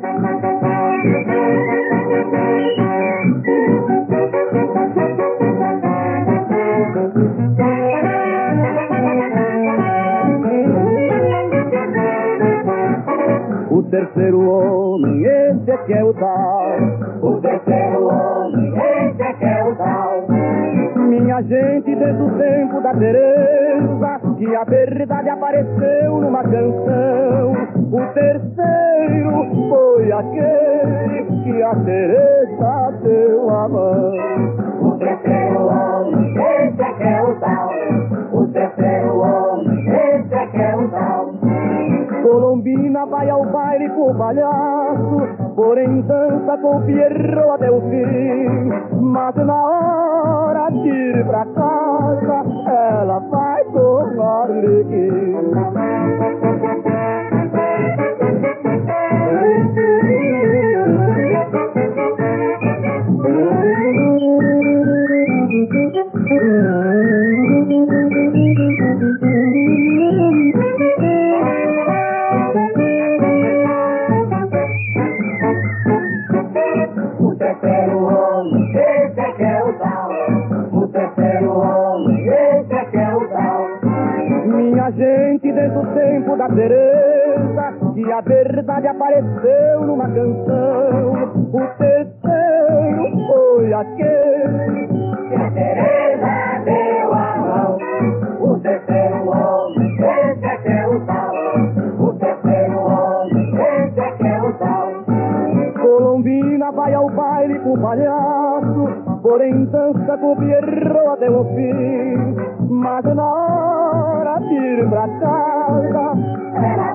O terceiro homem, esse é que é o tal. O terceiro homem, esse é que é o tal. Minha gente, desde o tempo da Teresa, que a verdade apareceu numa canção. O terceiro foi aquele que a Teresa deu a mão. O terceiro homem, esse é que é o tal. O terceiro homem, esse é que é o tal. Colombina vai ao baile com o palhaço, porém dança com o Pierrot até o fim. Mas na hora de ir pra casa, ela vai com Arlequim. O terceiro homem, esse é que é o tal. O terceiro homem, esse é que é o tal. Minha gente, desde o tempo da Teresa, que a verdade apareceu numa canção. O terceiro foi aquele que a Teresa deu a mão. O terceiro homem, esse é que é o tal. O terceiro homem, esse é que é o tal. Colombina vai ao baile com o palhaço, porém dança com o Pierrot até o fim. Mas na hora de ir pra casa, ela